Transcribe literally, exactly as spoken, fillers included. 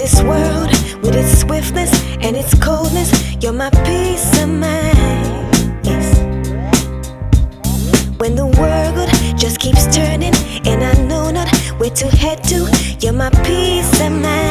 this world, with its swiftness and its coldness, you're my peace of mind. Yes. When the world just keeps turning and I know not where to head to, you're my peace of mind.